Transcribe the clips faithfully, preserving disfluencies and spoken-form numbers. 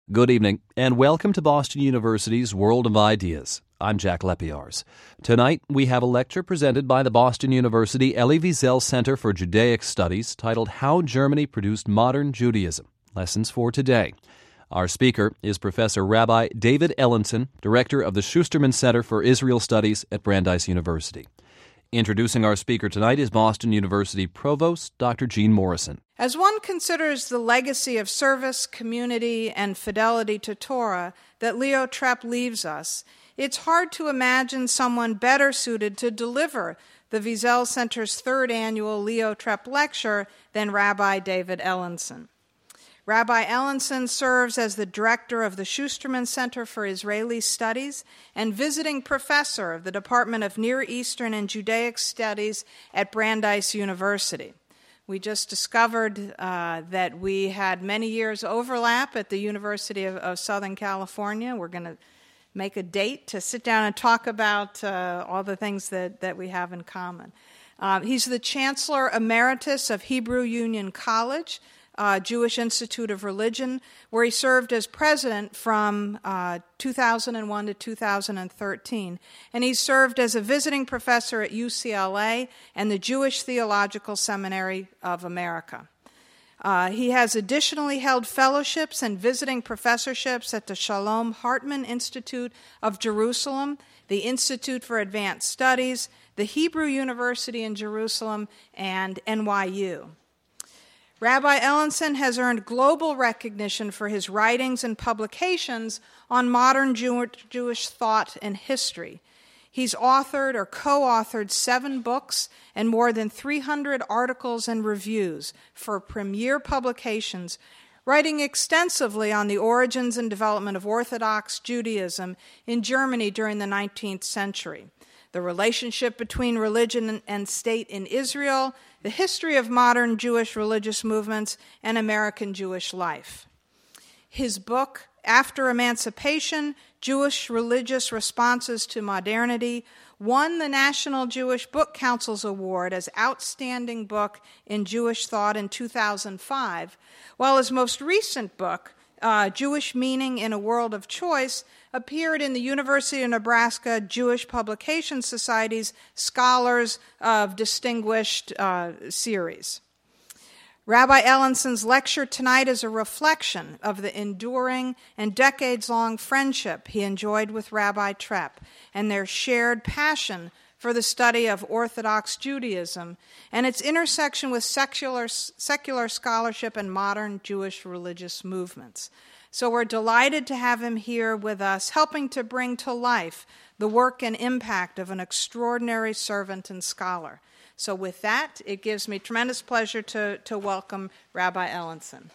Good evening, and welcome to Boston University's World of Ideas. I'm Jack Lepiarz. Tonight, we have a lecture presented by the Boston University Elie Wiesel Center for Judaic Studies titled How Germany Produced Modern Judaism. Lessons for today. Our speaker is Professor Rabbi David Ellenson, Director of the Schusterman Center for Israel Studies at Brandeis University. Introducing our speaker tonight is Boston University Provost Doctor Jean Morrison. As one considers the legacy of service, community, and fidelity to Torah that Leo Trepp leaves us, it's hard to imagine someone better suited to deliver the Wiesel Center's third annual Leo Trepp Lecture than Rabbi David Ellenson. Rabbi Ellenson serves as the director of the Schusterman Center for Israeli Studies and visiting professor of the Department of Near Eastern and Judaic Studies at Brandeis University. We just discovered uh, that we had many years overlap at the University of, of Southern California. We're going to make a date to sit down and talk about uh, all the things that, that we have in common. Uh, he's the Chancellor Emeritus of Hebrew Union College, Uh, Jewish Institute of Religion, where he served as president from uh, two thousand one to two thousand thirteen. And he served as a visiting professor at U C L A and the Jewish Theological Seminary of America. Uh, he has additionally held fellowships and visiting professorships at the Shalom Hartman Institute of Jerusalem, the Institute for Advanced Studies, the Hebrew University in Jerusalem, and N Y U. Rabbi Ellenson has earned global recognition for his writings and publications on modern Jew- Jewish thought and history. He's authored or co-authored seven books and more than three hundred articles and reviews for premier publications, writing extensively on the origins and development of Orthodox Judaism in Germany during the nineteenth century, the relationship between religion and state in Israel, the history of modern Jewish religious movements, and American Jewish life. His book, After Emancipation, Jewish Religious Responses to Modernity, won the National Jewish Book Council's Award as Outstanding Book in Jewish Thought in two thousand five, while his most recent book, Uh, Jewish Meaning in a World of Choice, appeared in the University of Nebraska Jewish Publication Society's Scholars of Distinguished uh, series. Rabbi Ellenson's lecture tonight is a reflection of the enduring and decades-long friendship he enjoyed with Rabbi Trepp and their shared passion for the study of Orthodox Judaism and its intersection with secular, secular scholarship and modern Jewish religious movements. So we're delighted to have him here with us, helping to bring to life the work and impact of an extraordinary servant and scholar. So with that, it gives me tremendous pleasure to, to welcome Rabbi Ellenson.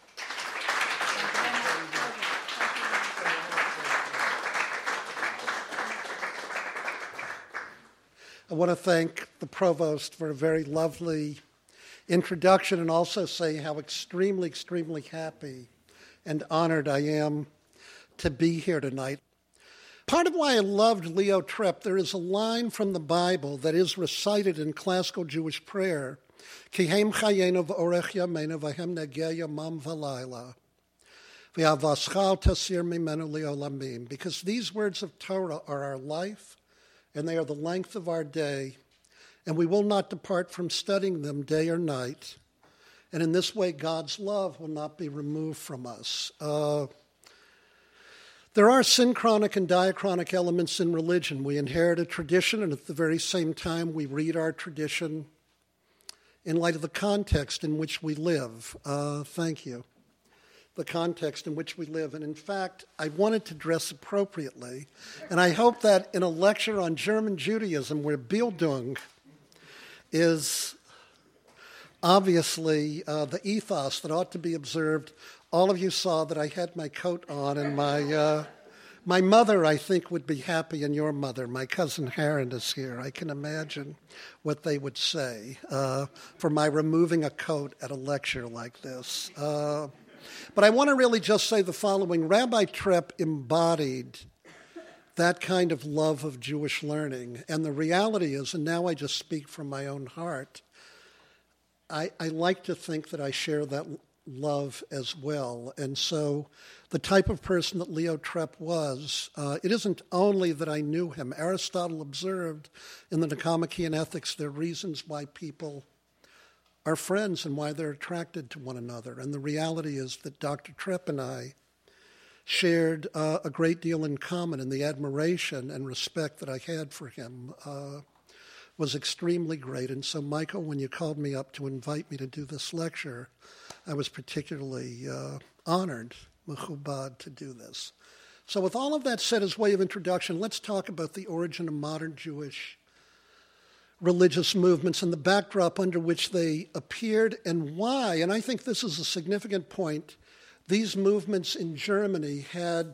I want to thank the provost for a very lovely introduction and also say how extremely, extremely happy and honored I am to be here tonight. Part of why I loved Leo Trepp, there is a line from the Bible that is recited in classical Jewish prayer, Ki hem chayenu v'orech yameinu v'hem negeh yamam v'layla v'avaschal tasir mimenu li'olamim, because these words of Torah are our life, and they are the length of our day, and we will not depart from studying them day or night. And in this way, God's love will not be removed from us. Uh, there are synchronic and diachronic elements in religion. We inherit a tradition, and at the very same time, we read our tradition in light of the context in which we live. Uh, thank you. The context in which we live. And in fact, I wanted to dress appropriately. And I hope that in a lecture on German Judaism, where Bildung is obviously uh, the ethos that ought to be observed, all of you saw that I had my coat on, and my uh, my mother, I think, would be happy, and your mother. My cousin Haran is here. I can imagine what they would say uh, for my removing a coat at a lecture like this. Uh, But I want to really just say the following. Rabbi Trepp embodied that kind of love of Jewish learning. And the reality is, and now I just speak from my own heart, I, I like to think that I share that love as well. And so the type of person that Leo Trepp was, uh, it isn't only that I knew him. Aristotle observed in the Nicomachean Ethics there are reasons why people are friends and why they're attracted to one another. And the reality is that Doctor Trepp and I shared uh, a great deal in common, and the admiration and respect that I had for him uh, was extremely great. And so, Michael, when you called me up to invite me to do this lecture, I was particularly uh, honored, mechubad, to do this. So with all of that said as way of introduction, let's talk about the origin of modern Jewish religious movements and the backdrop under which they appeared and why. And I think this is a significant point. These movements in Germany had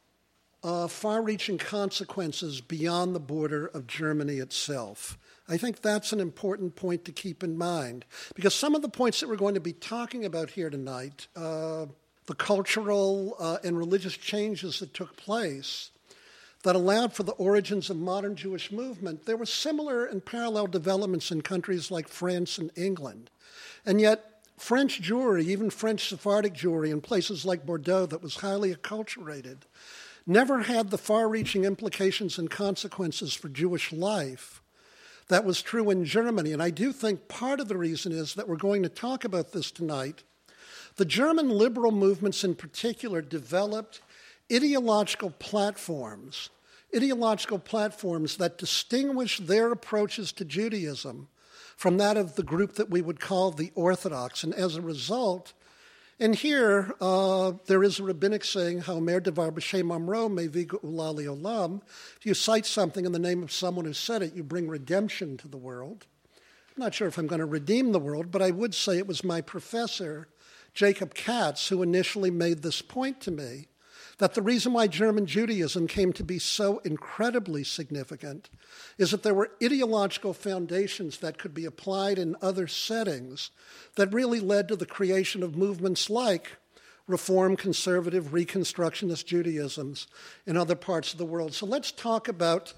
uh, far-reaching consequences beyond the border of Germany itself. I think that's an important point to keep in mind, because some of the points that we're going to be talking about here tonight, uh, the cultural uh, and religious changes that took place that allowed for the origins of modern Jewish movement, there were similar and parallel developments in countries like France and England. And yet, French Jewry, even French Sephardic Jewry in places like Bordeaux that was highly acculturated, never had the far-reaching implications and consequences for Jewish life that was true in Germany. And I do think part of the reason is that we're going to talk about this tonight. The German liberal movements in particular developed ideological platforms, ideological platforms that distinguish their approaches to Judaism from that of the group that we would call the Orthodox. And as a result, and here uh, there is a rabbinic saying, Haomer devar b'shem amro mevi geula le'olam. If you cite something in the name of someone who said it, you bring redemption to the world. I'm not sure if I'm going to redeem the world, but I would say it was my professor, Jacob Katz, who initially made this point to me, that the reason why German Judaism came to be so incredibly significant is that there were ideological foundations that could be applied in other settings that really led to the creation of movements like Reform, Conservative, Reconstructionist Judaisms in other parts of the world. So let's talk about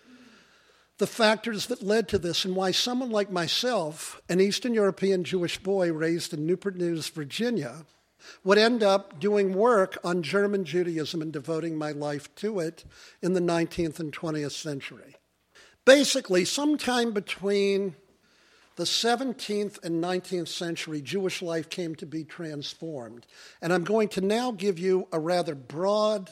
the factors that led to this and why someone like myself, an Eastern European Jewish boy raised in Newport News, Virginia, would end up doing work on German Judaism and devoting my life to it in the nineteenth and twentieth century. Basically, sometime between the seventeenth and nineteenth century, Jewish life came to be transformed. And I'm going to now give you a rather broad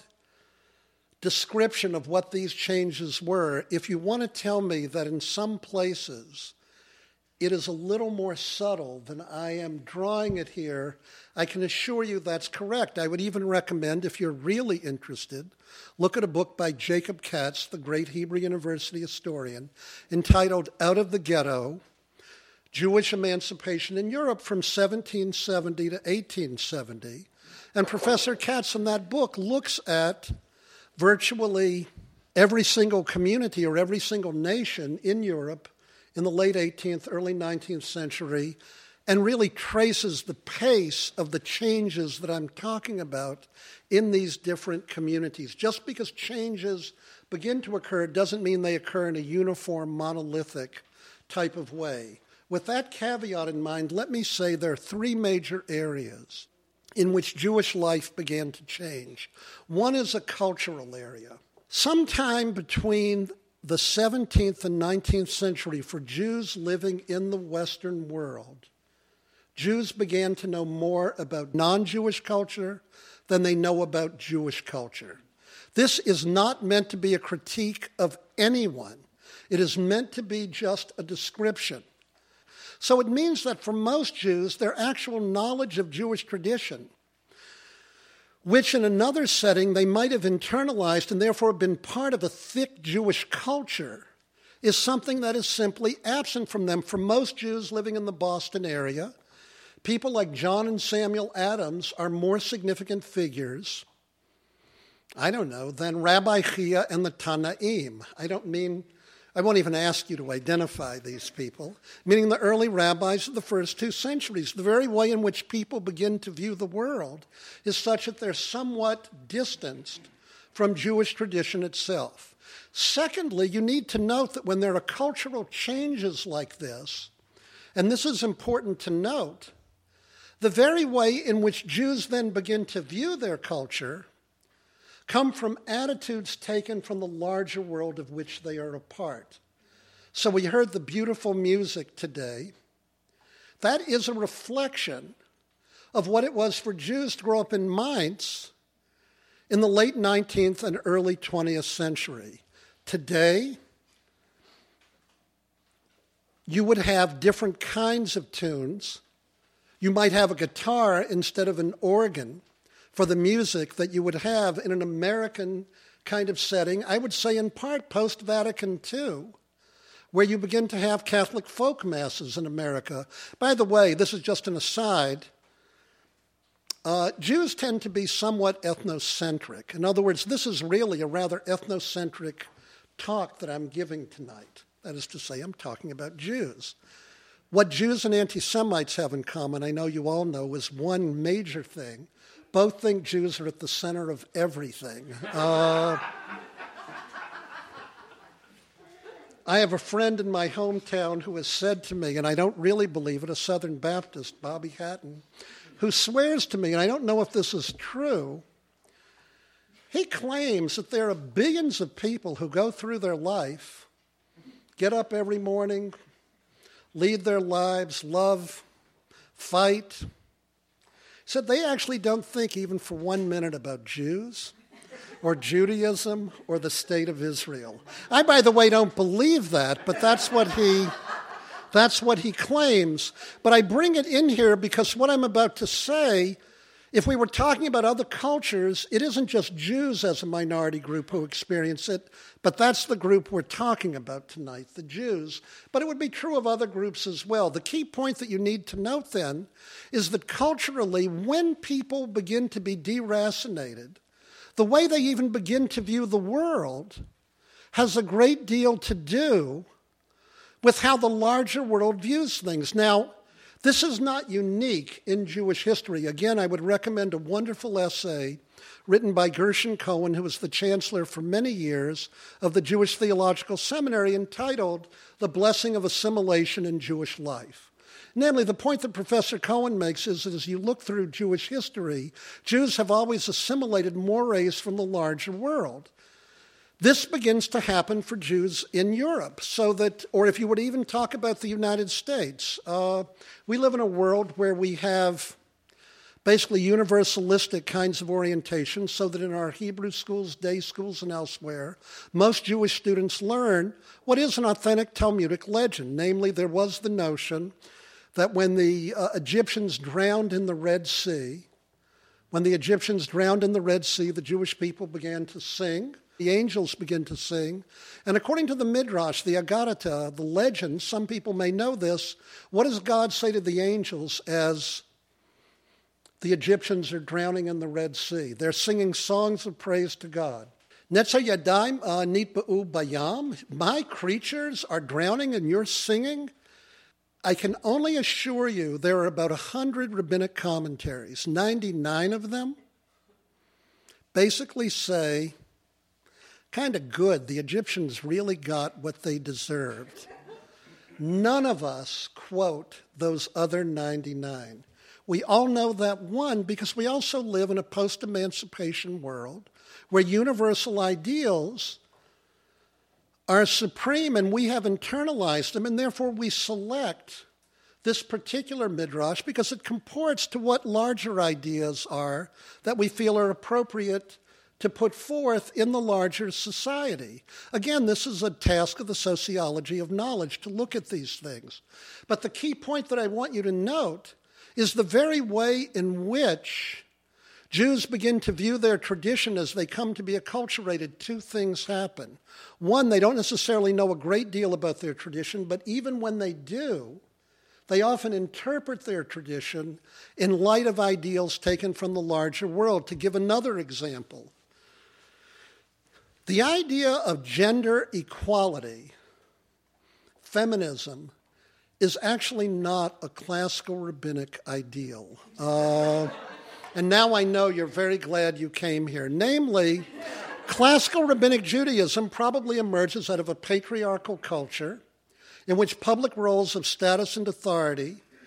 description of what these changes were. If you want to tell me that in some places it is a little more subtle than I am drawing it here, I can assure you that's correct. I would even recommend, if you're really interested, look at a book by Jacob Katz, the great Hebrew University historian, entitled Out of the Ghetto, Jewish Emancipation in Europe from seventeen seventy to eighteen seventy. And Professor Katz in that book looks at virtually every single community or every single nation in Europe in the late eighteenth, early nineteenth century, and really traces the pace of the changes that I'm talking about in these different communities. Just because changes begin to occur doesn't mean they occur in a uniform, monolithic type of way. With that caveat in mind, let me say there are three major areas in which Jewish life began to change. One is a cultural area. Sometime between the seventeenth and nineteenth century, for Jews living in the Western world, Jews began to know more about non-Jewish culture than they know about Jewish culture. This is not meant to be a critique of anyone. It is meant to be just a description. So it means that for most Jews, their actual knowledge of Jewish tradition, which in another setting they might have internalized and therefore been part of a thick Jewish culture, is something that is simply absent from them. For most Jews living in the Boston area, people like John and Samuel Adams are more significant figures, I don't know, than Rabbi Chia and the Tanaim. I don't mean, I won't even ask you to identify these people, meaning the early rabbis of the first two centuries. The very way in which people begin to view the world is such that they're somewhat distanced from Jewish tradition itself. Secondly, you need to note that when there are cultural changes like this, and this is important to note, the very way in which Jews then begin to view their culture come from attitudes taken from the larger world of which they are a part. So we heard the beautiful music today. That is a reflection of what it was for Jews to grow up in Mainz in the late nineteenth and early twentieth century. Today, you would have different kinds of tunes. You might have a guitar instead of an organ for the music that you would have in an American kind of setting, I would say in part post-Vatican Two, where you begin to have Catholic folk masses in America. By the way, this is just an aside. Uh, Jews tend to be somewhat ethnocentric. In other words, this is really a rather ethnocentric talk that I'm giving tonight. That is to say, I'm talking about Jews. What Jews and anti-Semites have in common, I know you all know, is one major thing. Both think Jews are at the center of everything. Uh, I have a friend in my hometown who has said to me, and I don't really believe it, a Southern Baptist, Bobby Hatton, who swears to me, and I don't know if this is true, he claims that there are billions of people who go through their life, get up every morning, lead their lives, love, fight. He said they actually don't think even for one minute about Jews or Judaism or the state of Israel. I, by the way, don't believe that, but that's what he that's what he claims. But I bring it in here because what I'm about to say, if we were talking about other cultures, it isn't just Jews as a minority group who experience it, but that's the group we're talking about tonight, the Jews. But it would be true of other groups as well. The key point that you need to note then is that culturally, when people begin to be deracinated, the way they even begin to view the world has a great deal to do with how the larger world views things. Now, this is not unique in Jewish history. Again, I would recommend a wonderful essay written by Gershon Cohen, who was the chancellor for many years of the Jewish Theological Seminary, entitled The Blessing of Assimilation in Jewish Life. Namely, the point that Professor Cohen makes is that as you look through Jewish history, Jews have always assimilated mores from the larger world. This begins to happen for Jews in Europe, so that, or if you would even talk about the United States, uh, we live in a world where we have basically universalistic kinds of orientation, so that in our Hebrew schools, day schools, and elsewhere, most Jewish students learn what is an authentic Talmudic legend. Namely, there was the notion that when the uh, Egyptians drowned in the Red Sea, when the Egyptians drowned in the Red Sea, the Jewish people began to sing. The angels begin to sing. And according to the Midrash, the Agarata, the legend, some people may know this, what does God say to the angels as the Egyptians are drowning in the Red Sea? They're singing songs of praise to God. Netza yadayim nitba'u bayam. My creatures are drowning and you're singing? I can only assure you there are about one hundred rabbinic commentaries. ninety-nine of them basically say, kind of good, the Egyptians really got what they deserved. None of us quote those other ninety-nine. We all know that one because we also live in a post-emancipation world where universal ideals are supreme and we have internalized them, and therefore we select this particular midrash because it comports to what larger ideas are that we feel are appropriate to put forth in the larger society. Again, this is a task of the sociology of knowledge to look at these things. But the key point that I want you to note is the very way in which Jews begin to view their tradition as they come to be acculturated. Two things happen. One, they don't necessarily know a great deal about their tradition, but even when they do, they often interpret their tradition in light of ideals taken from the larger world. To give another example, the idea of gender equality, feminism, is actually not a classical rabbinic ideal. Uh, and now I know you're very glad you came here. Namely, classical rabbinic Judaism probably emerges out of a patriarchal culture in which public roles of status and authority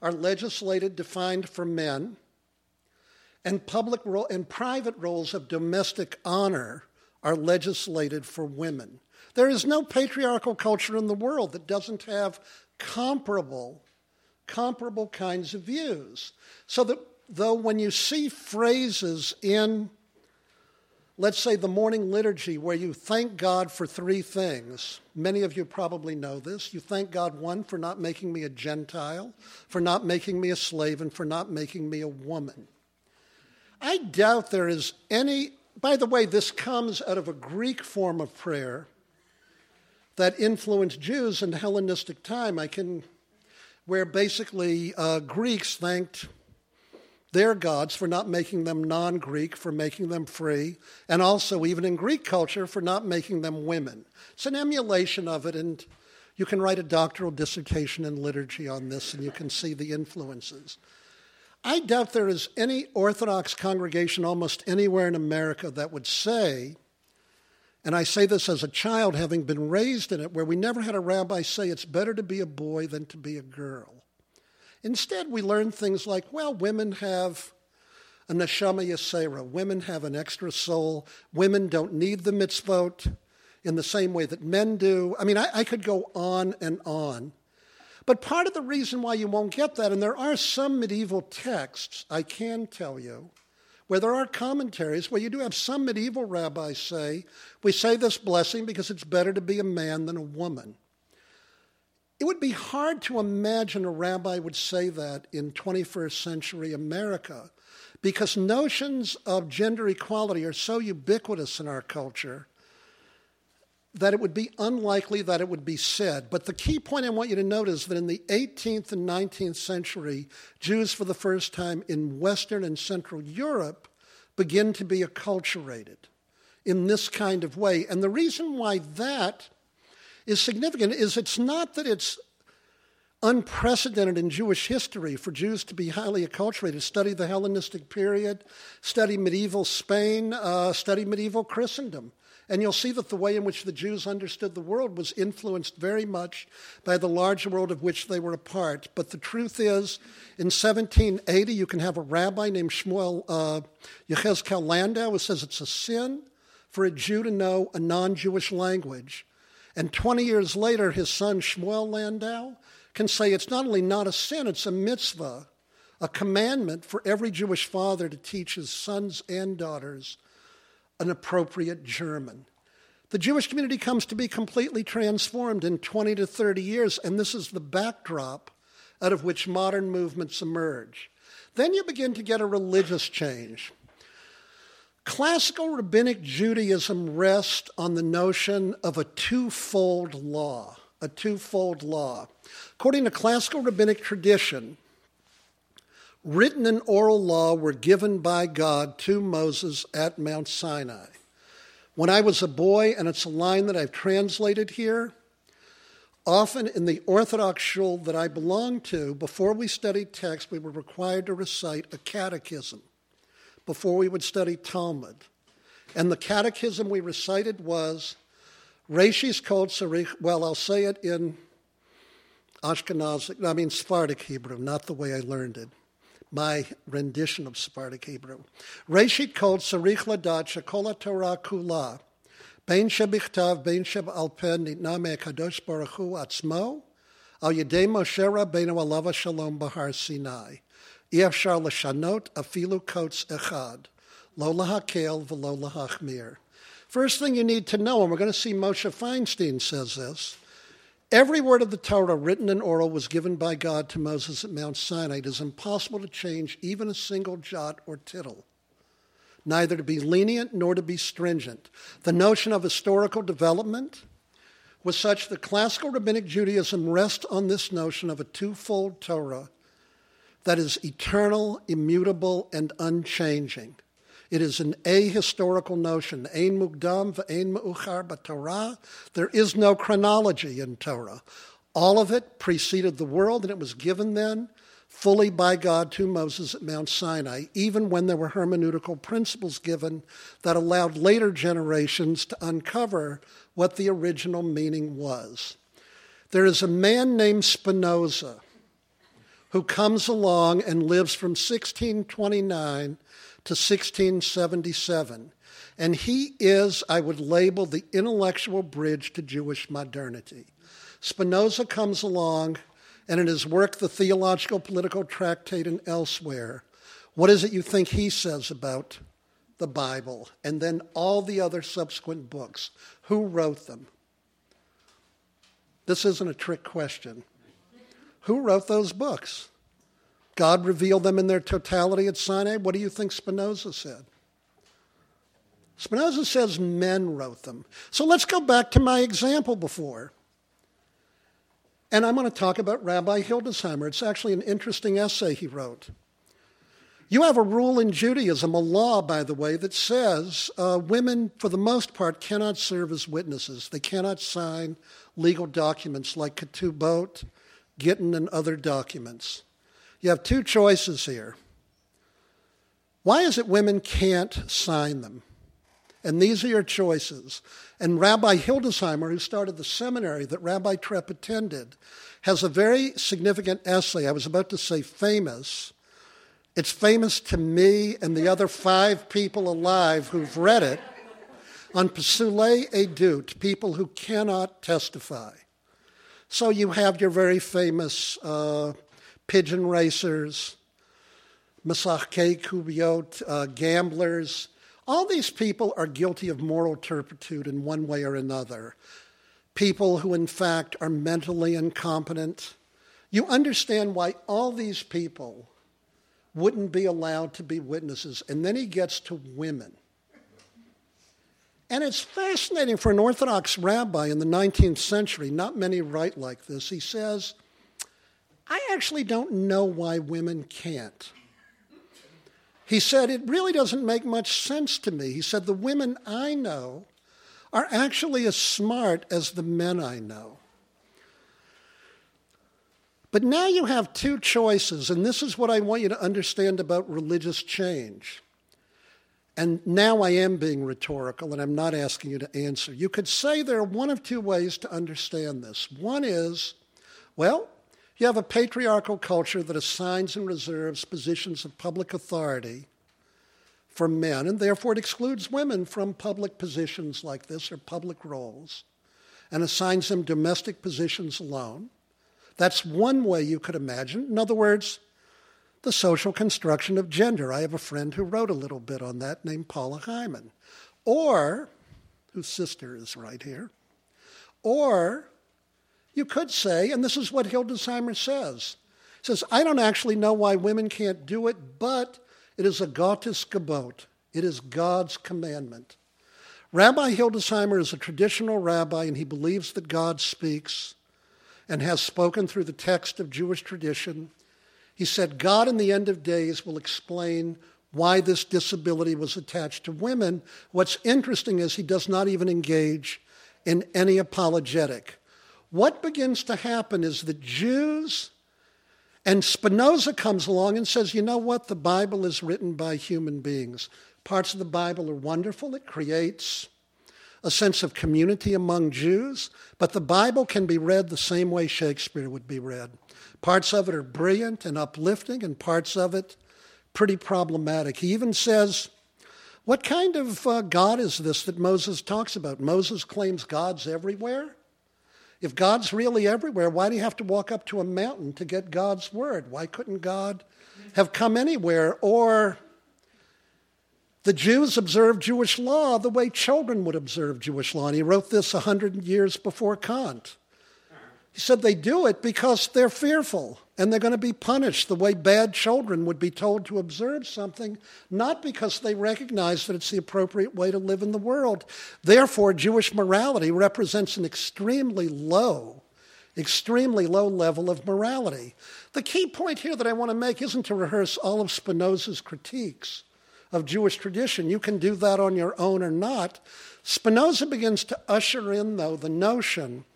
are legislated, defined for men, and public role and private roles of domestic honor are legislated for women. There is no patriarchal culture in the world that doesn't have comparable, comparable kinds of views. So that though when you see phrases in, let's say, the morning liturgy where you thank God for three things, many of you probably know this. You thank God, one, for not making me a Gentile, for not making me a slave, and for not making me a woman. I doubt there is any, by the way, this comes out of a Greek form of prayer that influenced Jews in Hellenistic time. I can, where basically uh, Greeks thanked their gods for not making them non-Greek, for making them free, and also even in Greek culture for not making them women. It's an emulation of it, and you can write a doctoral dissertation in liturgy on this, and you can see the influences. I doubt there is any Orthodox congregation almost anywhere in America that would say, and I say this as a child having been raised in it, where we never had a rabbi say it's better to be a boy than to be a girl. Instead, we learn things like, well, women have a neshama yesera. Women have an extra soul. Women don't need the mitzvot in the same way that men do. I mean, I, I could go on and on. But part of the reason why you won't get that, and there are some medieval texts, I can tell you, where there are commentaries where you do have some medieval rabbis say, we say this blessing because it's better to be a man than a woman. It would be hard to imagine a rabbi would say that in twenty-first century America because notions of gender equality are so ubiquitous in our culture that it would be unlikely that it would be said. But the key point I want you to note is that in the eighteenth and nineteenth century, Jews for the first time in Western and Central Europe begin to be acculturated in this kind of way. And the reason why that is significant is it's not that it's unprecedented in Jewish history for Jews to be highly acculturated, study the Hellenistic period, study medieval Spain, uh, study medieval Christendom. And you'll see that the way in which the Jews understood the world was influenced very much by the larger world of which they were a part. But the truth is, in seventeen eighty, you can have a rabbi named Shmuel uh, Yechezkel Landau who says it's a sin for a Jew to know a non-Jewish language. And twenty years later, his son Shmuel Landau can say it's not only not a sin, it's a mitzvah, a commandment for every Jewish father to teach his sons and daughters an appropriate German. The Jewish community comes to be completely transformed in twenty to thirty years, and this is the backdrop out of which modern movements emerge. Then you begin to get a religious change. Classical rabbinic Judaism rests on the notion of a twofold law, a twofold law. According to classical rabbinic tradition, written and oral law were given by God to Moses at Mount Sinai. When I was a boy, and it's a line that I've translated here, often in the Orthodox shul that I belonged to, before we studied text, we were required to recite a catechism before we would study Talmud. And the catechism we recited was, Reishis Kol Tzarich, well, I'll say it in Ashkenazic, I mean Sephardic Hebrew, not the way I learned it. My rendition of Sephardic Hebrew. Reshit kol tzarich ladat shekol haTorah kula, bein shebichtav, bein sheba'al peh, nitna me'akadosh baruch hu atzmo, al yedei Moshe Rabbeinu alav shalom bahar Sinai. I'efshar l'shanot afilu kotz echad, lo lahakel v'lo lahachmir. First thing you need to know, and we're going to see Moshe Feinstein says this, every word of the Torah, written and oral, was given by God to Moses at Mount Sinai. It is impossible to change even a single jot or tittle, neither to be lenient nor to be stringent. The notion of historical development was such that classical rabbinic Judaism rests on this notion of a twofold Torah that is eternal, immutable, and unchanging. It is an ahistorical notion. Ein mukdam ve'ein me'uchar b'Torah. There is no chronology in Torah. All of it preceded the world, and it was given then fully by God to Moses at Mount Sinai, even when there were hermeneutical principles given that allowed later generations to uncover what the original meaning was. There is a man named Spinoza who comes along and lives from sixteen twenty-nine to sixteen seventy-seven. And he is, I would label, the intellectual bridge to Jewish modernity. Spinoza comes along, and in his work, The Theological Political Tractate and elsewhere, what is it you think he says about the Bible? And then all the other subsequent books. Who wrote them? This isn't a trick question. Who wrote those books? God revealed them in their totality at Sinai. What do you think Spinoza said? Spinoza says men wrote them. So let's go back to my example before. And I'm going to talk about Rabbi Hildesheimer. It's actually an interesting essay he wrote. You have a rule in Judaism, a law, by the way, that says uh, women, for the most part, cannot serve as witnesses. They cannot sign legal documents like ketubot, gittin, and other documents. You have two choices here. Why is it women can't sign them? And these are your choices. And Rabbi Hildesheimer, who started the seminary that Rabbi Trepp attended, has a very significant essay. I was about to say famous. It's famous to me and the other five people alive who've read it, on Psulei Edut, people who cannot testify. So you have your very famous uh, pigeon racers, Masachkei Kubiot, uh, gamblers. All these people are guilty of moral turpitude in one way or another. People who, in fact, are mentally incompetent. You understand why all these people wouldn't be allowed to be witnesses. And then he gets to women. And it's fascinating for an Orthodox rabbi in the nineteenth century. Not many write like this. He says, I actually don't know why women can't. He said, it really doesn't make much sense to me. He said, the women I know are actually as smart as the men I know. But now you have two choices, and this is what I want you to understand about religious change. And now I am being rhetorical, and I'm not asking you to answer. You could say there are one of two ways to understand this. One is, well, you have a patriarchal culture that assigns and reserves positions of public authority for men, and therefore it excludes women from public positions like this or public roles, and assigns them domestic positions alone. That's one way you could imagine. In other words, the social construction of gender. I have a friend who wrote a little bit on that named Paula Hyman. Or, whose sister is right here, or you could say, and this is what Hildesheimer says, he says, I don't actually know why women can't do it, but it is a Gottes Gebot. It is God's commandment. Rabbi Hildesheimer is a traditional rabbi, and he believes that God speaks and has spoken through the text of Jewish tradition. He said, God in the end of days will explain why this disability was attached to women. What's interesting is he does not even engage in any apologetic. What begins to happen is that Jews, and Spinoza comes along and says, you know what, the Bible is written by human beings. Parts of the Bible are wonderful. It creates a sense of community among Jews, but the Bible can be read the same way Shakespeare would be read. Parts of it are brilliant and uplifting, and parts of it pretty problematic. He even says, what kind of uh, God is this that Moses talks about? Moses claims God's everywhere. If God's really everywhere, why do you have to walk up to a mountain to get God's word? Why couldn't God have come anywhere? Or the Jews observed Jewish law the way children would observe Jewish law. And he wrote this a hundred years before Kant. He said they do it because they're fearful and they're going to be punished the way bad children would be told to observe something, not because they recognize that it's the appropriate way to live in the world. Therefore, Jewish morality represents an extremely low, extremely low level of morality. The key point here that I want to make isn't to rehearse all of Spinoza's critiques of Jewish tradition. You can do that on your own or not. Spinoza begins to usher in, though, the notion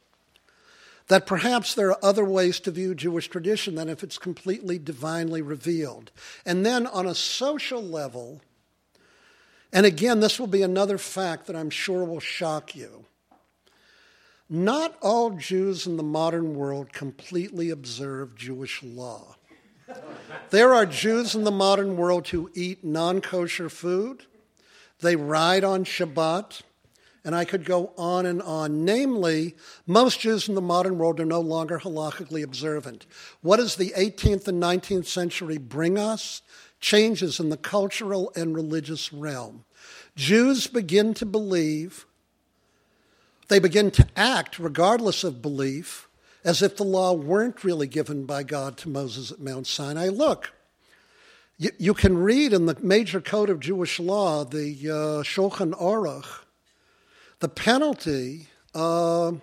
that perhaps there are other ways to view Jewish tradition than if it's completely divinely revealed. And then on a social level, and again, this will be another fact that I'm sure will shock you. not all Jews in the modern world completely observe Jewish law. There are Jews in the modern world who eat non-kosher food. They ride on Shabbat. And I could go on and on. Namely, most Jews in the modern world are no longer halakhically observant. What does the eighteenth and nineteenth century bring us? Changes in the cultural and religious realm. Jews begin to believe, they begin to act, regardless of belief, as if the law weren't really given by God to Moses at Mount Sinai. Look, you, you can read in the major code of Jewish law, the uh, Shulchan Aruch, the penalty uh,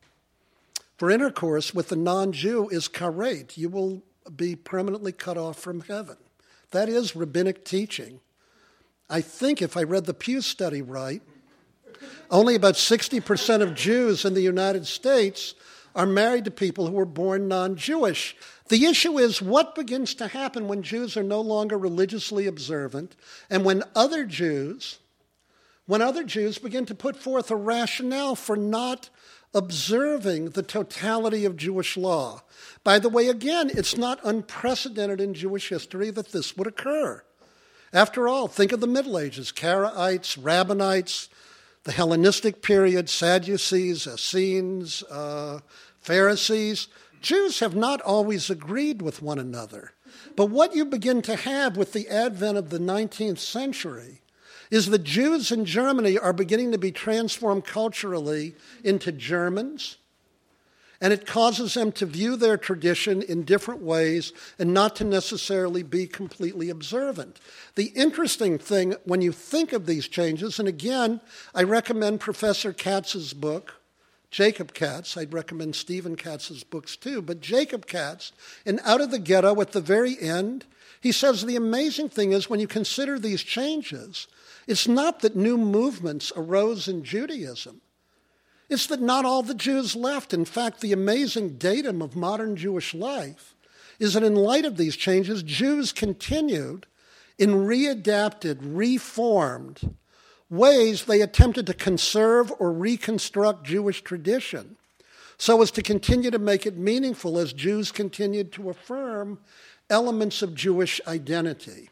for intercourse with a non-Jew is karet. You will be permanently cut off from heaven. That is rabbinic teaching. I think if I read the Pew study right, only about sixty percent of Jews in the United States are married to people who were born non-Jewish. The issue is what begins to happen when Jews are no longer religiously observant and when other Jews When other Jews begin to put forth a rationale for not observing the totality of Jewish law. By the way, again, it's not unprecedented in Jewish history that this would occur. After all, think of the Middle Ages, Karaites, Rabbinites, the Hellenistic period, Sadducees, Essenes, uh, Pharisees. Jews have not always agreed with one another. But what you begin to have with the advent of the nineteenth century is that Jews in Germany are beginning to be transformed culturally into Germans, and it causes them to view their tradition in different ways and not to necessarily be completely observant. The interesting thing when you think of these changes, and again, I recommend Professor Katz's book, Jacob Katz. I'd recommend Stephen Katz's books too, but Jacob Katz, in Out of the Ghetto at the very end, he says the amazing thing is when you consider these changes, it's not that new movements arose in Judaism. It's that not all the Jews left. In fact, the amazing datum of modern Jewish life is that in light of these changes, Jews continued in readapted, reformed ways they attempted to conserve or reconstruct Jewish tradition so as to continue to make it meaningful as Jews continued to affirm elements of Jewish identity.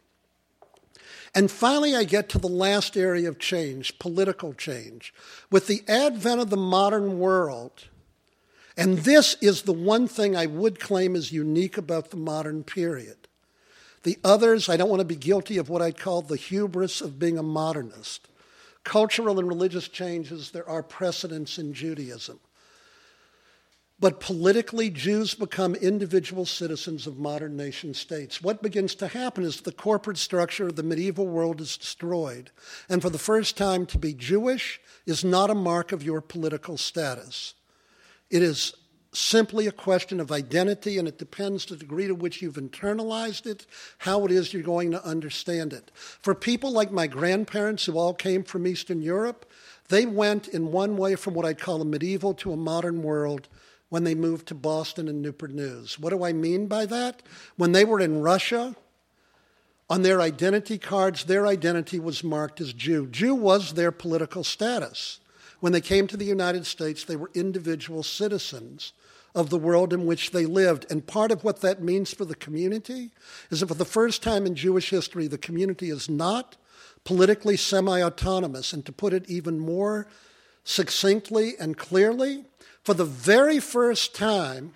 And finally, I get to the last area of change, political change. With the advent of the modern world, and this is the one thing I would claim is unique about the modern period. The others, I don't want to be guilty of what I'd call the hubris of being a modernist. Cultural and religious changes, there are precedents in Judaism. But politically, Jews become individual citizens of modern nation states. What begins to happen is the corporate structure of the medieval world is destroyed. And for the first time, to be Jewish is not a mark of your political status. It is simply a question of identity, and it depends to the degree to which you've internalized it, how it is you're going to understand it. For people like my grandparents who all came from Eastern Europe, they went in one way from what I'd call a medieval to a modern world when they moved to Boston and Newport News. What do I mean by that? When they were in Russia, on their identity cards, their identity was marked as Jew. Jew was their political status. When they came to the United States, they were individual citizens of the world in which they lived. And part of what that means for the community is that for the first time in Jewish history, the community is not politically semi-autonomous. And to put it even more succinctly and clearly, for the very first time,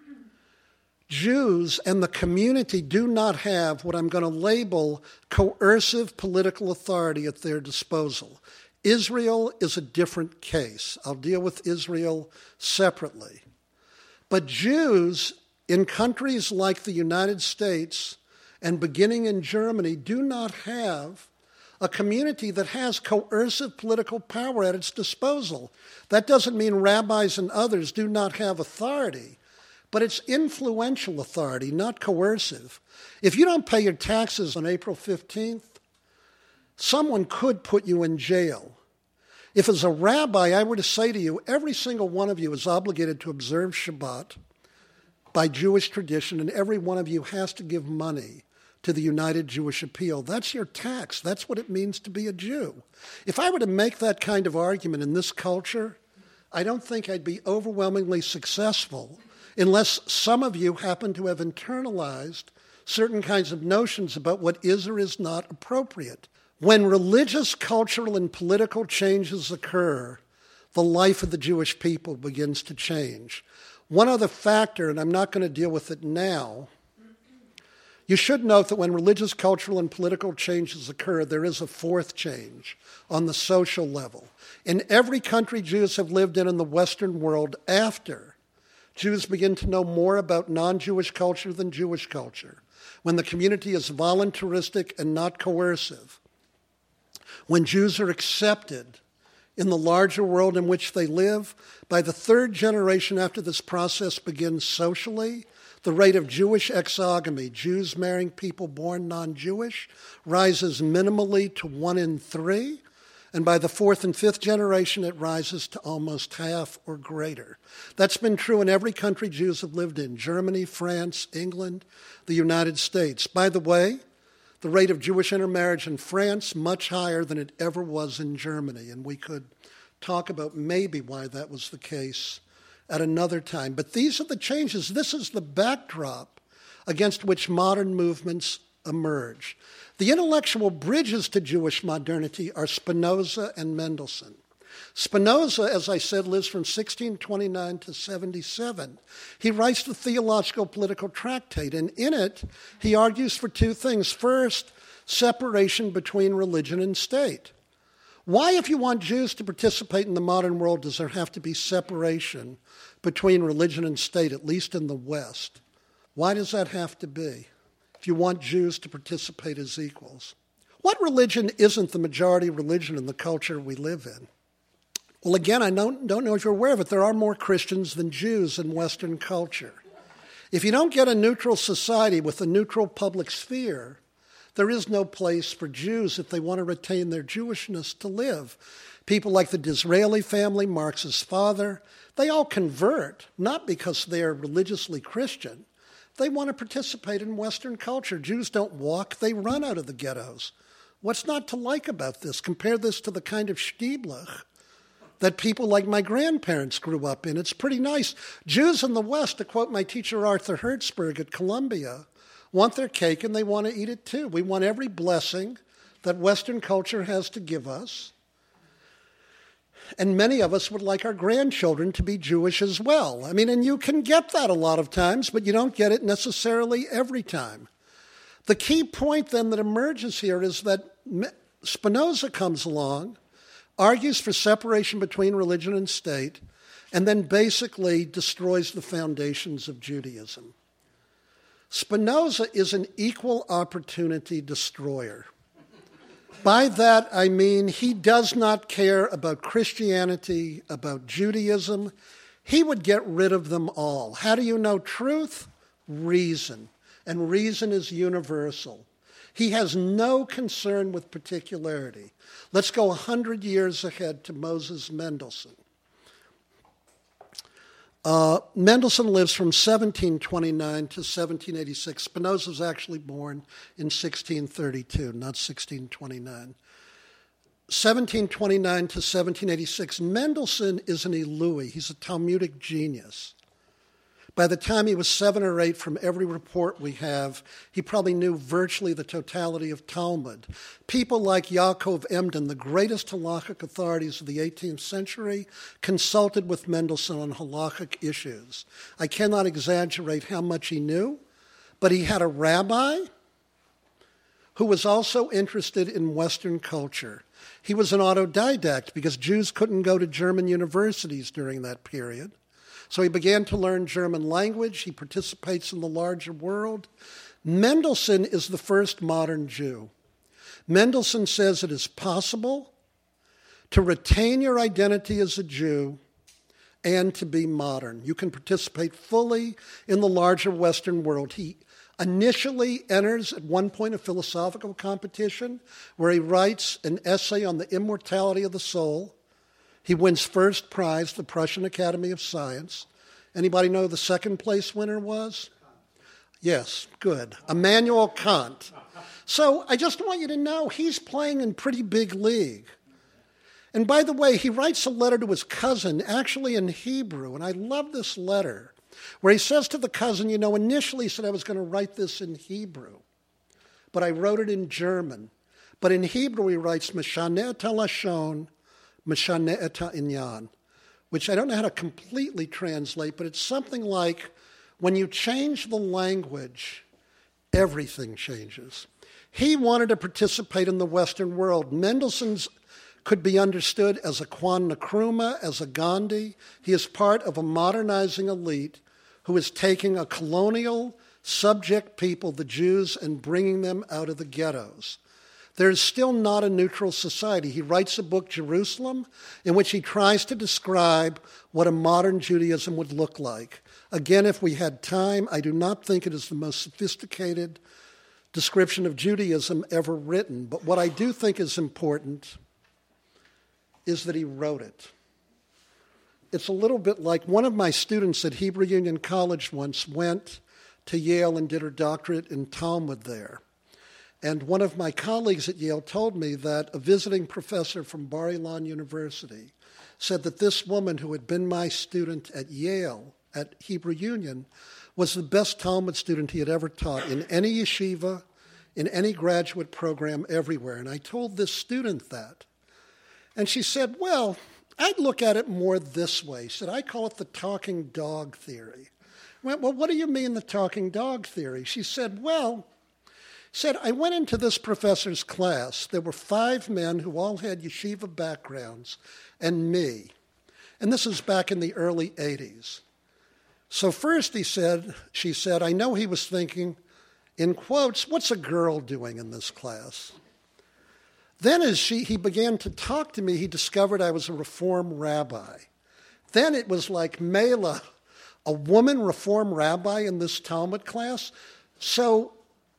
Jews and the community do not have what I'm going to label coercive political authority at their disposal. Israel is a different case. I'll deal with Israel separately. But Jews in countries like the United States and beginning in Germany do not have a community that has coercive political power at its disposal. That doesn't mean rabbis and others do not have authority, but it's influential authority, not coercive. If you don't pay your taxes on April fifteenth, someone could put you in jail. If as a rabbi I were to say to you, every single one of you is obligated to observe Shabbat by Jewish tradition, and every one of you has to give money to the United Jewish Appeal, that's your tax. That's what it means to be a Jew. If I were to make that kind of argument in this culture, I don't think I'd be overwhelmingly successful unless some of you happen to have internalized certain kinds of notions about what is or is not appropriate. When religious, cultural, and political changes occur, the life of the Jewish people begins to change. One other factor, and I'm not going to deal with it now, you should note that when religious, cultural, and political changes occur, there is a fourth change on the social level. In every country Jews have lived in in the Western world after Jews begin to know more about non-Jewish culture than Jewish culture, when the community is voluntaristic and not coercive, when Jews are accepted in the larger world in which they live, by the third generation after this process begins socially, the rate of Jewish exogamy, Jews marrying people born non-Jewish, rises minimally to one in three, and by the fourth and fifth generation, it rises to almost half or greater. That's been true in every country Jews have lived in, Germany, France, England, the United States. By the way, the rate of Jewish intermarriage in France, much higher than it ever was in Germany, and we could talk about maybe why that was the case at another time. But these are the changes. This is the backdrop against which modern movements emerge. The intellectual bridges to Jewish modernity are Spinoza and Mendelssohn. Spinoza, as I said, lives from sixteen twenty-nine to seventy-seven. He writes the Theological Political Tractate, and in it, he argues for two things. First, separation between religion and state. Why, if you want Jews to participate in the modern world, does there have to be separation between religion and state, at least in the West? Why does that have to be, if you want Jews to participate as equals? What religion isn't the majority religion in the culture we live in? Well, again, I don't, don't know if you're aware of it. There are more Christians than Jews in Western culture. If you don't get a neutral society with a neutral public sphere, there is no place for Jews, if they want to retain their Jewishness, to live. People like the Disraeli family, Marx's father, they all convert, not because they're religiously Christian. They want to participate in Western culture. Jews don't walk, they run out of the ghettos. What's not to like about this? Compare this to the kind of Stieblach that people like my grandparents grew up in. It's pretty nice. Jews in the West, to quote my teacher Arthur Hertzberg at Columbia, want their cake and they want to eat it too. We want every blessing that Western culture has to give us. And many of us would like our grandchildren to be Jewish as well. I mean, and you can get that a lot of times, but you don't get it necessarily every time. The key point then that emerges here is that Spinoza comes along, argues for separation between religion and state, and then basically destroys the foundations of Judaism. Spinoza is an equal opportunity destroyer. By that, I mean he does not care about Christianity, about Judaism. He would get rid of them all. How do you know truth? Reason. And reason is universal. He has no concern with particularity. Let's go one hundred years ahead to Moses Mendelssohn. Uh, Mendelssohn lives from seventeen twenty-nine to seventeen eighty-six. Spinoza was actually born in sixteen thirty-two, not sixteen twenty-nine. seventeen twenty-nine to seventeen eighty-six. Mendelssohn is an Elui. He's a Talmudic genius. By the time he was seven or eight, from every report we have, he probably knew virtually the totality of Talmud. People like Yaakov Emden, the greatest halachic authorities of the eighteenth century, consulted with Mendelssohn on halachic issues. I cannot exaggerate how much he knew, but he had a rabbi who was also interested in Western culture. He was an autodidact because Jews couldn't go to German universities during that period. So he began to learn German language. He participates in the larger world. Mendelssohn is the first modern Jew. Mendelssohn says it is possible to retain your identity as a Jew and to be modern. You can participate fully in the larger Western world. He initially enters at one point a philosophical competition where he writes an essay on the immortality of the soul. He wins first prize, the Prussian Academy of Science. Anybody know who the second place winner was? Yes, good. Immanuel Kant. So I just want you to know he's playing in pretty big league. And by the way, he writes a letter to his cousin, actually in Hebrew, and I love this letter, where he says to the cousin, you know, initially he said I was going to write this in Hebrew, but I wrote it in German. But in Hebrew he writes, Meshaneh et halashon, Meshaneh et ha'inyan, which I don't know how to completely translate, but it's something like, when you change the language, everything changes. He wanted to participate in the Western world. Mendelssohn's could be understood as a Kwame Nkrumah, as a Gandhi. He is part of a modernizing elite who is taking a colonial, subject people, the Jews, and bringing them out of the ghettos. There is still not a neutral society. He writes a book, Jerusalem, in which he tries to describe what a modern Judaism would look like. Again, if we had time, I do not think it is the most sophisticated description of Judaism ever written. But what I do think is important is that he wrote it. It's a little bit like one of my students at Hebrew Union College once went to Yale and did her doctorate in Talmud there. And one of my colleagues at Yale told me that a visiting professor from Bar-Ilan University said that this woman who had been my student at Yale, at Hebrew Union, was the best Talmud student he had ever taught in any yeshiva, in any graduate program, everywhere. And I told this student that. And she said, well, I'd look at it more this way. She said, I call it the talking dog theory. I went, well, what do you mean the talking dog theory? She said, well, said, I went into this professor's class. There were five men who all had yeshiva backgrounds and me. And this is back in the early eighties. So first he said, she said, I know he was thinking, in quotes, what's a girl doing in this class? Then as she, he began to talk to me, he discovered I was a Reform rabbi. Then it was like, Mela, a woman Reform rabbi in this Talmud class? So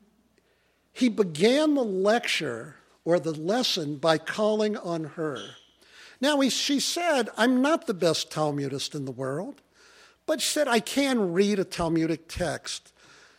he began the lecture or the lesson by calling on her. Now, he, she said, I'm not the best Talmudist in the world, but she said, I can read a Talmudic text.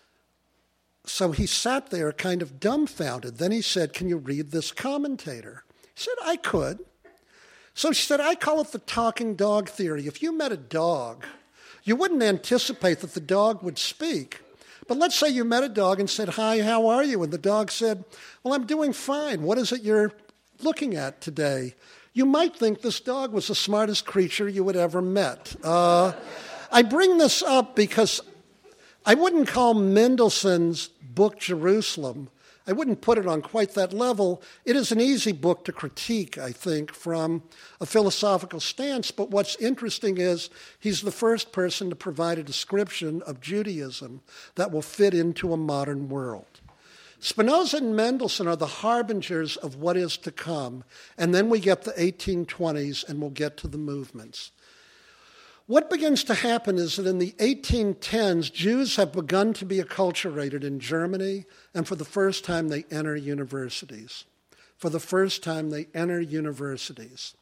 So he sat there kind of dumbfounded. Then he said, can you read this commentator? He said, I could. So she said, I call it the talking dog theory. If you met a dog, you wouldn't anticipate that the dog would speak. But let's say you met a dog and said, hi, how are you? And the dog said, well, I'm doing fine. What is it you're looking at today? You might think this dog was the smartest creature you had ever met. Uh, I bring this up because I wouldn't call Mendelssohn's book Jerusalem, I wouldn't put it on quite that level. It is an easy book to critique, I think, from a philosophical stance. But what's interesting is he's the first person to provide a description of Judaism that will fit into a modern world. Spinoza and Mendelssohn are the harbingers of what is to come. And then we get the eighteen twenties and we'll get to the movements. What begins to happen is that in the eighteen tens, Jews have begun to be acculturated in Germany, and for the first time they enter universities. For the first time they enter universities.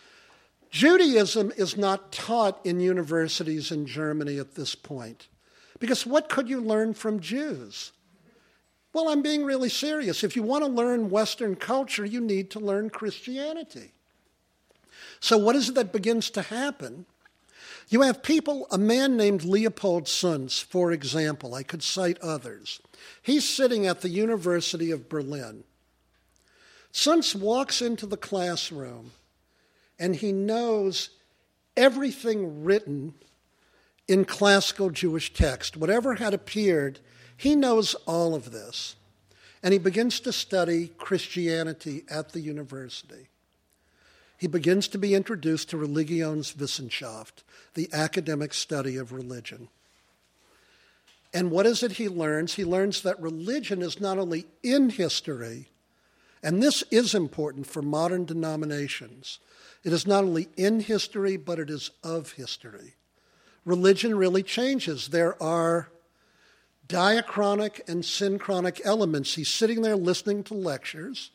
Judaism is not taught in universities in Germany at this point, because what could you learn from Jews? Well, I'm being really serious. If you want to learn Western culture, you need to learn Christianity. So what is it that begins to happen? You have people, a man named Leopold Sunz, for example. I could cite others. He's sitting at the University of Berlin. Sunz walks into the classroom, and he knows everything written in classical Jewish text. Whatever had appeared, he knows all of this. And he begins to study Christianity at the university. He begins to be introduced to Religionswissenschaft, the academic study of religion. And what is it he learns? He learns that religion is not only in history, and this is important for modern denominations. It is not only in history, but it is of history. Religion really changes. There are diachronic and synchronic elements. He's sitting there listening to lectures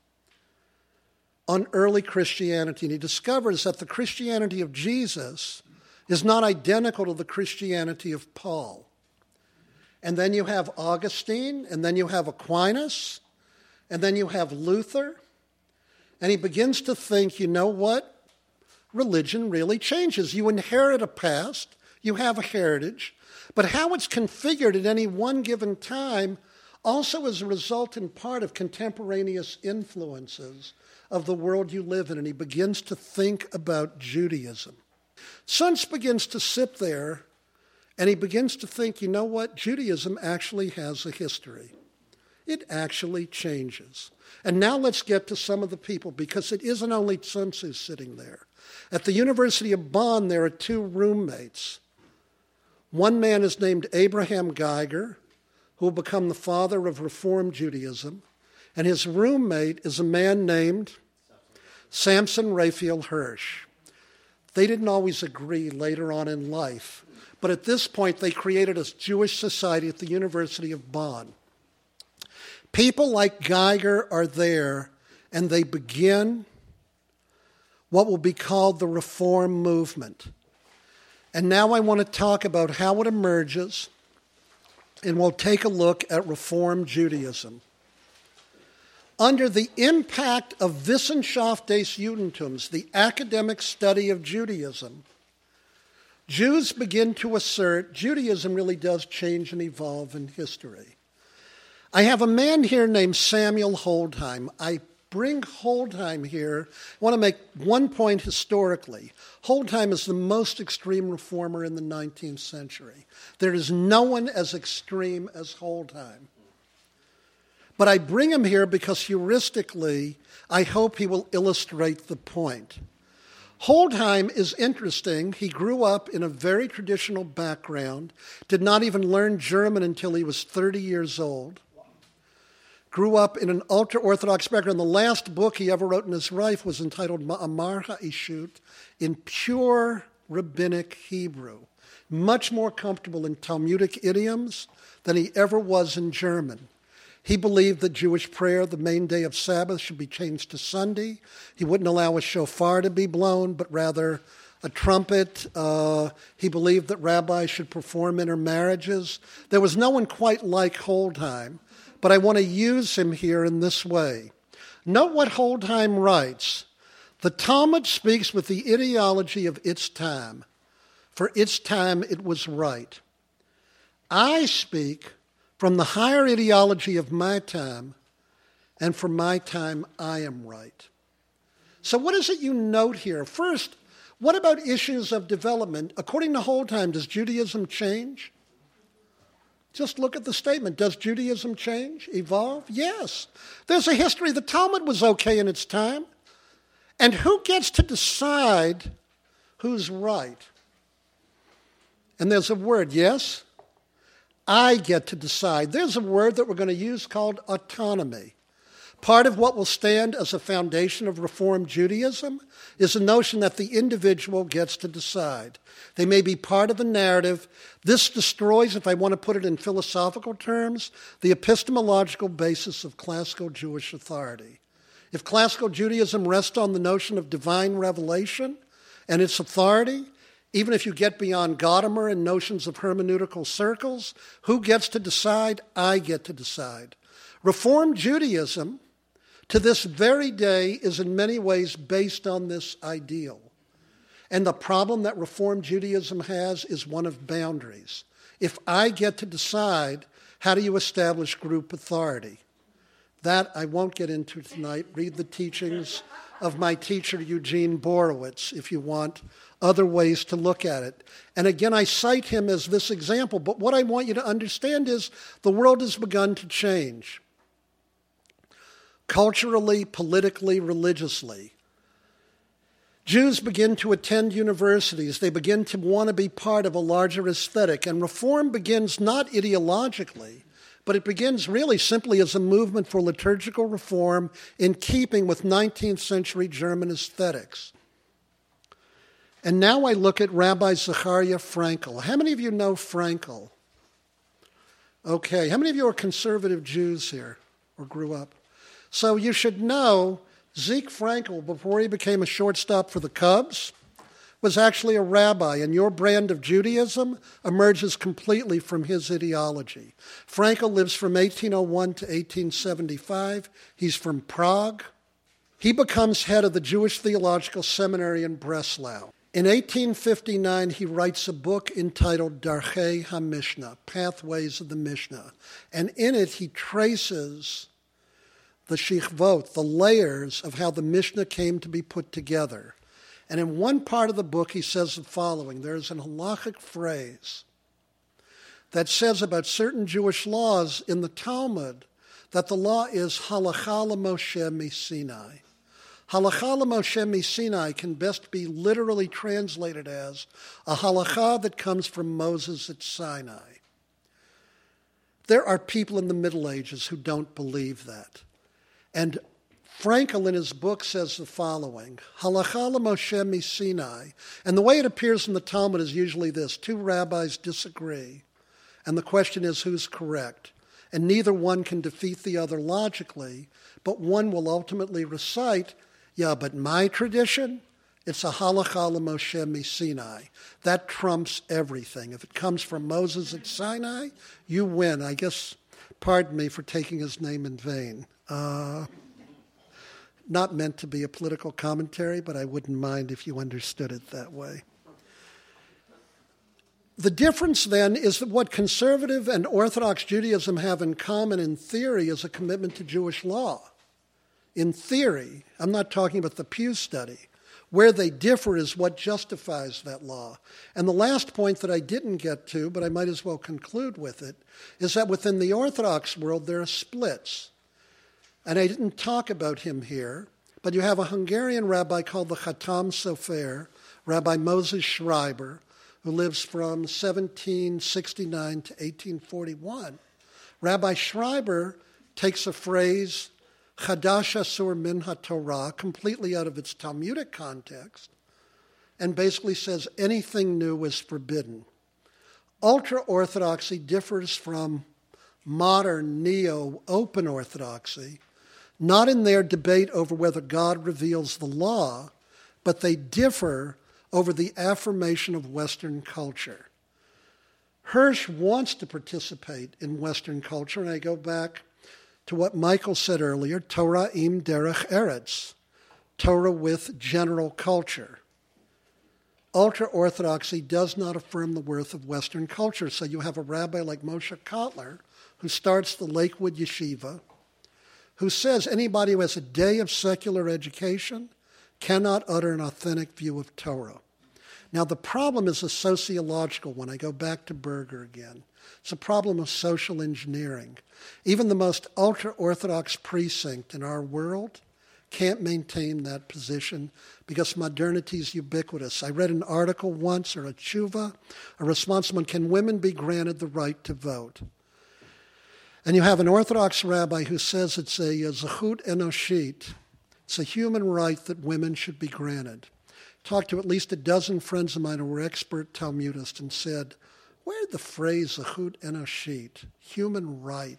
on early Christianity, and he discovers that the Christianity of Jesus is not identical to the Christianity of Paul. And then you have Augustine, and then you have Aquinas, and then you have Luther. And he begins to think, you know what? Religion really changes. You inherit a past, you have a heritage, but how it's configured at any one given time also is a result in part of contemporaneous influences of the world you live in. And he begins to think about Judaism. Sunz begins to sit there and he begins to think, you know what? Judaism actually has a history. It actually changes. And now let's get to some of the people, because it isn't only Sunz who's sitting there. At the University of Bonn, there are two roommates. One man is named Abraham Geiger, who will become the father of Reform Judaism, and his roommate is a man named Samson Raphael Hirsch. They didn't always agree later on in life, but at this point they created a Jewish society at the University of Bonn. People like Geiger are there, and they begin what will be called the Reform movement. And now I want to talk about how it emerges, and we'll take a look at Reform Judaism. Under the impact of Wissenschaft des Judentums, the academic study of Judaism, Jews begin to assert Judaism really does change and evolve in history. I have a man here named Samuel Holdheim. I bring Holdheim here. I want to make one point historically. Holdheim is the most extreme reformer in the nineteenth century. There is no one as extreme as Holdheim. But I bring him here because heuristically, I hope he will illustrate the point. Holdheim is interesting. He grew up in a very traditional background, did not even learn German until he was thirty years old, grew up in an ultra-Orthodox background. The last book he ever wrote in his life was entitled Ma'amar HaIshut, in pure rabbinic Hebrew, much more comfortable in Talmudic idioms than he ever was in German. He believed that Jewish prayer, the main day of Sabbath, should be changed to Sunday. He wouldn't allow a shofar to be blown, but rather a trumpet. Uh, he believed that rabbis should perform intermarriages. There was no one quite like Holdheim, but I want to use him here in this way. Note what Holdheim writes. The Talmud speaks with the ideology of its time. For its time it was right. I speak from the higher ideology of my time, and for my time, I am right. So what is it you note here? First, what about issues of development? According to Holdheim, does Judaism change? Just look at the statement. Does Judaism change, evolve? Yes. There's a history. The Talmud was okay in its time. And who gets to decide who's right? And there's a word, yes? I get to decide. There's a word that we're going to use called autonomy. Part of what will stand as a foundation of Reform Judaism is the notion that the individual gets to decide. They may be part of the narrative. This destroys, if I want to put it in philosophical terms, the epistemological basis of classical Jewish authority. If classical Judaism rests on the notion of divine revelation and its authority, even if you get beyond Gadamer and notions of hermeneutical circles, who gets to decide? I get to decide. Reform Judaism, to this very day, is in many ways based on this ideal. And the problem that Reform Judaism has is one of boundaries. If I get to decide, how do you establish group authority? That I won't get into tonight. Read the teachings of my teacher, Eugene Borowitz, if you want other ways to look at it. And again, I cite him as this example, but what I want you to understand is the world has begun to change. Culturally, politically, religiously. Jews begin to attend universities. They begin to want to be part of a larger aesthetic. And reform begins not ideologically, but it begins really simply as a movement for liturgical reform in keeping with nineteenth century German aesthetics. And now I look at Rabbi Zechariah Frankel. How many of you know Frankel? Okay. How many of you are conservative Jews here or grew up? So you should know Zeke Frankel, before he became a shortstop for the Cubs, was actually a rabbi, and your brand of Judaism emerges completely from his ideology. Frankel lives from eighteen oh one to eighteen seventy-five. He's from Prague. He becomes head of the Jewish Theological Seminary in Breslau. In eighteen fifty-nine, he writes a book entitled Darchei HaMishnah, Pathways of the Mishnah. And in it, he traces the shichvot, the layers of how the Mishnah came to be put together. And in one part of the book, he says the following. There's an halachic phrase that says about certain Jewish laws in the Talmud that the law is halakha l'Moshe miSinai. Halakha l'Moshe miSinai can best be literally translated as a halakha that comes from Moses at Sinai. There are people in the Middle Ages who don't believe that. And Frankel in his book says the following, Halakha l'Moshe miSinai, and the way it appears in the Talmud is usually this, two rabbis disagree, and the question is who's correct. And neither one can defeat the other logically, but one will ultimately recite, yeah, but my tradition, it's a halakha l'Moshe miSinai. That trumps everything. If it comes from Moses at Sinai, you win. I guess, pardon me for taking his name in vain. Uh, not meant to be a political commentary, but I wouldn't mind if you understood it that way. The difference, then, is that what conservative and Orthodox Judaism have in common in theory is a commitment to Jewish law. In theory, I'm not talking about the Pew study. Where they differ is what justifies that law. And the last point that I didn't get to, but I might as well conclude with it, is that within the Orthodox world there are splits. And I didn't talk about him here, but you have a Hungarian rabbi called the Chatam Sofer, Rabbi Moses Schreiber, who lives from seventeen sixty-nine to eighteen forty-one. Rabbi Schreiber takes a phrase, Chadash Asur Min HaTorah, completely out of its Talmudic context, and basically says anything new is forbidden. Ultra-Orthodoxy differs from modern neo-open Orthodoxy, not in their debate over whether God reveals the law, but they differ over the affirmation of Western culture. Hirsch wants to participate in Western culture, and I go back to what Michael said earlier, Torah im derech eretz, Torah with general culture. Ultra-Orthodoxy does not affirm the worth of Western culture, so you have a rabbi like Moshe Kotler, who starts the Lakewood Yeshiva, who says anybody who has a day of secular education cannot utter an authentic view of Torah. Now, the problem is a sociological one. I go back to Berger again. It's a problem of social engineering. Even the most ultra-Orthodox precinct in our world can't maintain that position because modernity is ubiquitous. I read an article once, or a tshuva, a response on can women be granted the right to vote? And you have an Orthodox rabbi who says it's a zechut enoshit. It's a human right that women should be granted. Talked to at least a dozen friends of mine who were expert Talmudists and said, where did the phrase zechut enoshit, human right,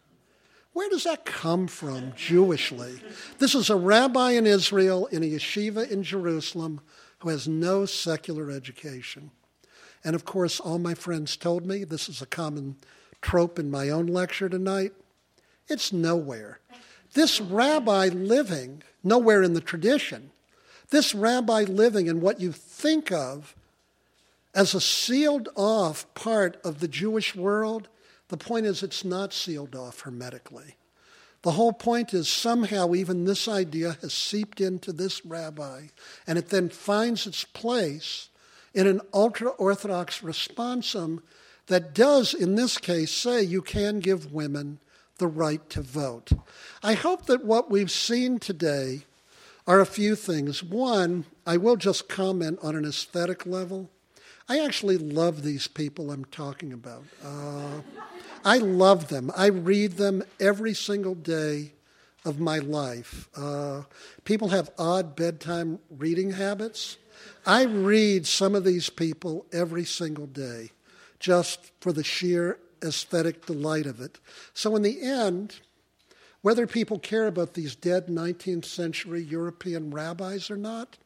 where does that come from Jewishly? This is a rabbi in Israel in a yeshiva in Jerusalem who has no secular education. And of course, all my friends told me, this is a common trope in my own lecture tonight, it's nowhere. This rabbi living, nowhere in the tradition, this rabbi living in what you think of as a sealed off part of the Jewish world, the point is it's not sealed off hermetically. The whole point is somehow even this idea has seeped into this rabbi, and it then finds its place in an ultra-Orthodox responsum that does, in this case, say you can give women the right to vote. I hope that what we've seen today are a few things. One, I will just comment on an aesthetic level. I actually love these people I'm talking about. Uh, I love them. I read them every single day of my life. Uh, people have odd bedtime reading habits. I read some of these people every single day just for the sheer aesthetic delight of it. So in the end, whether people care about these dead nineteenth century European rabbis or not,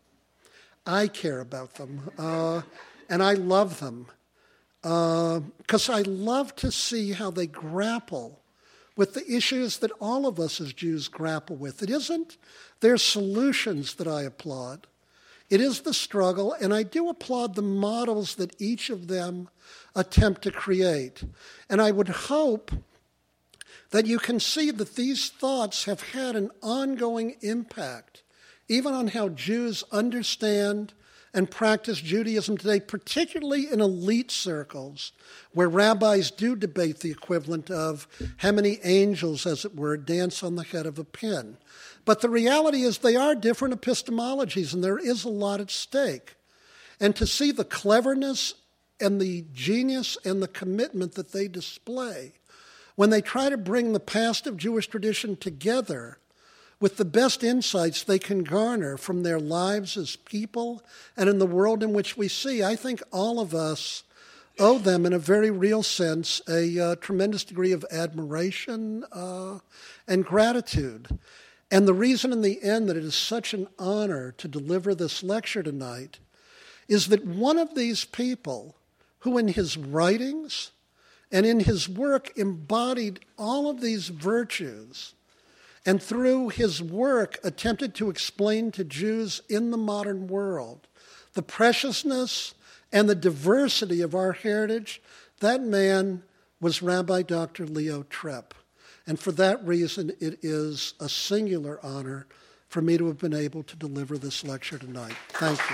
I care about them. Uh, and I love them because uh, I love to see how they grapple with the issues that all of us as Jews grapple with. It isn't their solutions that I applaud. It is the struggle, and I do applaud the models that each of them attempt to create. And I would hope that you can see that these thoughts have had an ongoing impact, even on how Jews understand and practice Judaism today, particularly in elite circles, where rabbis do debate the equivalent of how many angels, as it were, dance on the head of a pin. But the reality is they are different epistemologies, and there is a lot at stake. And to see the cleverness and the genius and the commitment that they display when they try to bring the past of Jewish tradition together with the best insights they can garner from their lives as people and in the world in which we see, I think all of us owe them, in a very real sense, a uh, tremendous degree of admiration uh, and gratitude. And the reason in the end that it is such an honor to deliver this lecture tonight is that one of these people who in his writings and in his work embodied all of these virtues, and through his work attempted to explain to Jews in the modern world the preciousness and the diversity of our heritage, that man was Rabbi Doctor Leo Trepp. And for that reason, it is a singular honor for me to have been able to deliver this lecture tonight. Thank you.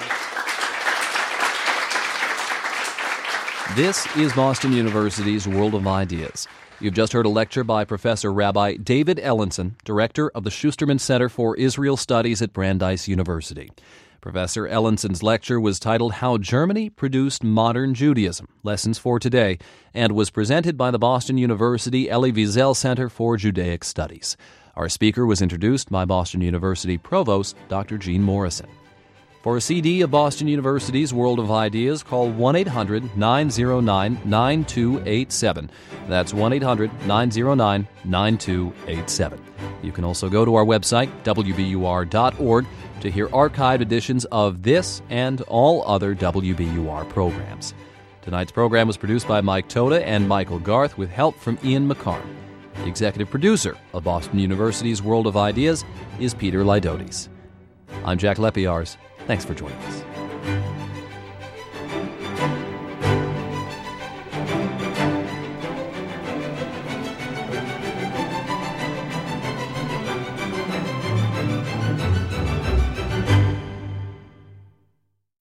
This is Boston University's World of Ideas. You've just heard a lecture by Professor Rabbi David Ellenson, director of the Schusterman Center for Israel Studies at Brandeis University. Professor Ellenson's lecture was titled How Germany Produced Modern Judaism, Lessons for Today, and was presented by the Boston University Elie Wiesel Center for Judaic Studies. Our speaker was introduced by Boston University Provost Doctor Gene Morrison. For a C D of Boston University's World of Ideas, call one eight hundred nine oh nine nine two eight seven. That's one eight hundred nine oh nine nine two eight seven. You can also go to our website, w b u r dot org, to hear archived editions of this and all other W B U R programs. Tonight's program was produced by Mike Toda and Michael Garth with help from Ian McCarn. The executive producer of Boston University's World of Ideas is Peter Lydotes. I'm Jack Lepiarz. Thanks for joining us.